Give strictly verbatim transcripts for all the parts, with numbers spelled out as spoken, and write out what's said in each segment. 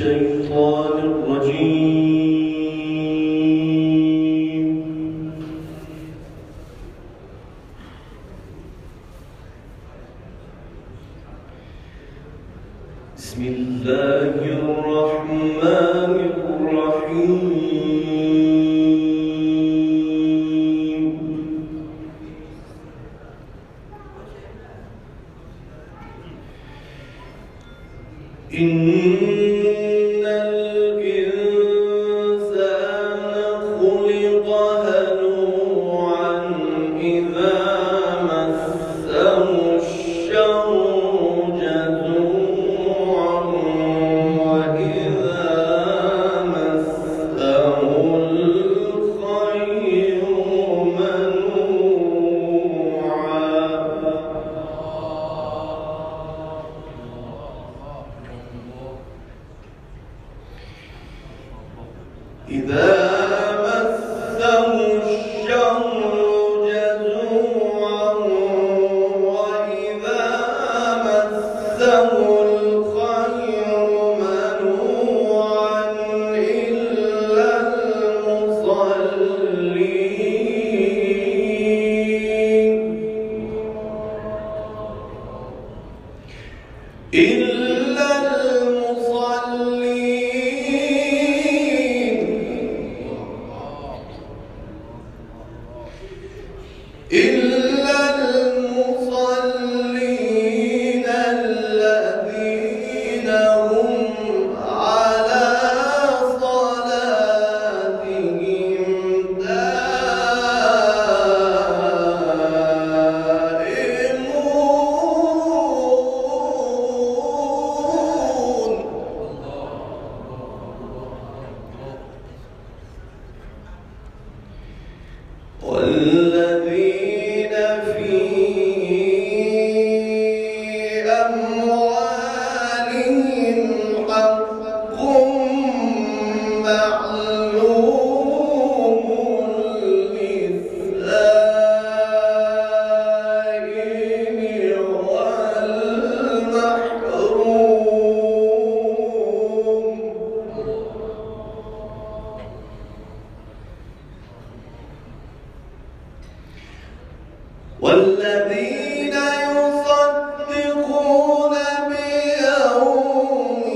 الشيطان الرجيم. بسم الله الرحمن الرحيم. إن الإنسان خلق هلوعا إذا مسه الشر جزوعا وإذا مسه الخير منوعا. إذا مسه الشر جزوعا وإذا مسه الخير منوعا إلا المصلين إلا المصلين إلا المصلين الذين هم على صلاتهم دائمون. والذين في أموالهم حق معلوم للسائل والمحروم. والذين يصدقون بيوم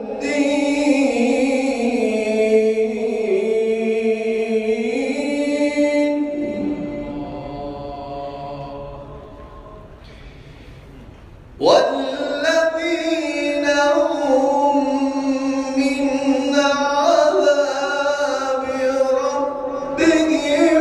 الدين والذين هم من عذاب ربهم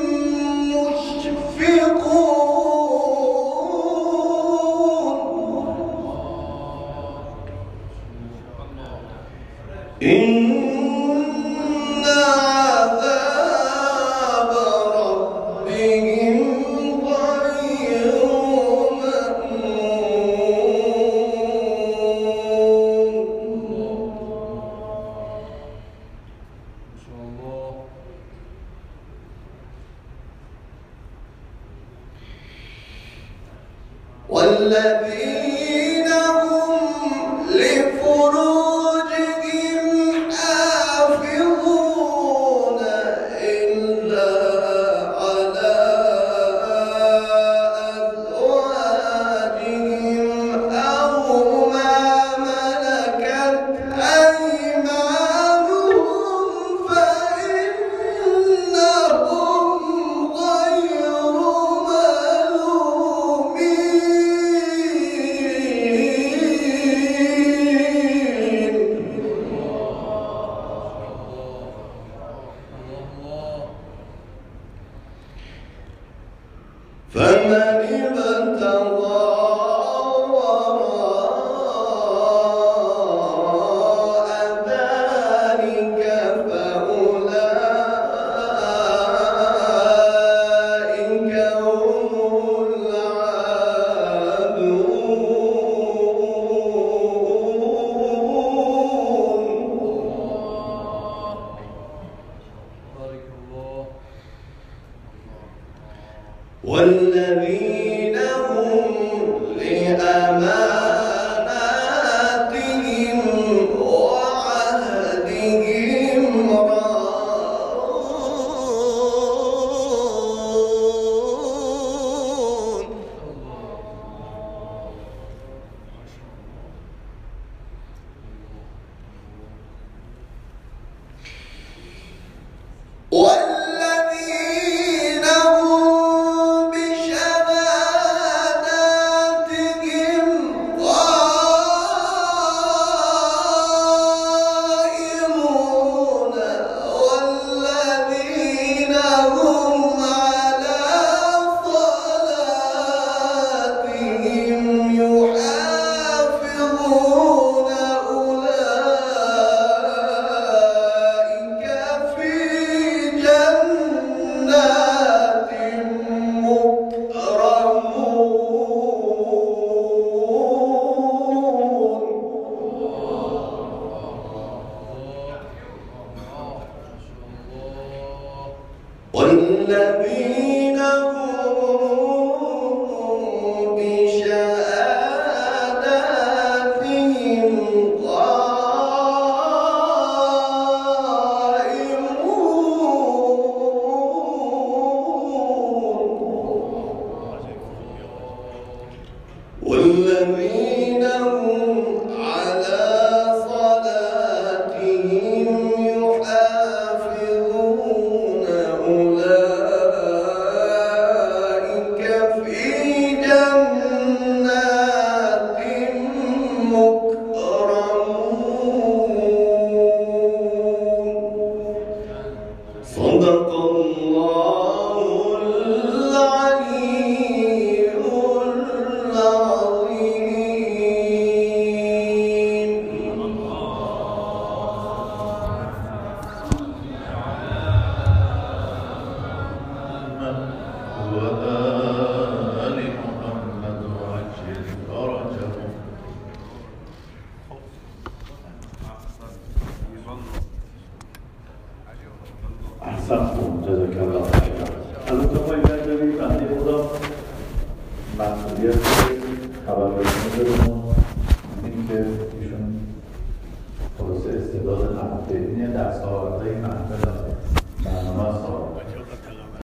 إن عذاب ربهم غير مأمون. والذين هم لفروجهم حافظون إلا على أزواجهم أو ما ملكت أيمانهم فإنهم غير ملومين. والذين هم بشهاداتهم قائمون والذين هم على صلاتهم يحافظون أولئك في جنات مكرمون صدق الله العلي العظيم. وآل محمد وعجل فرجهم. أحسنتم جزاك الله خيرا. المتطوع الجميل عندي أيضا مسؤولية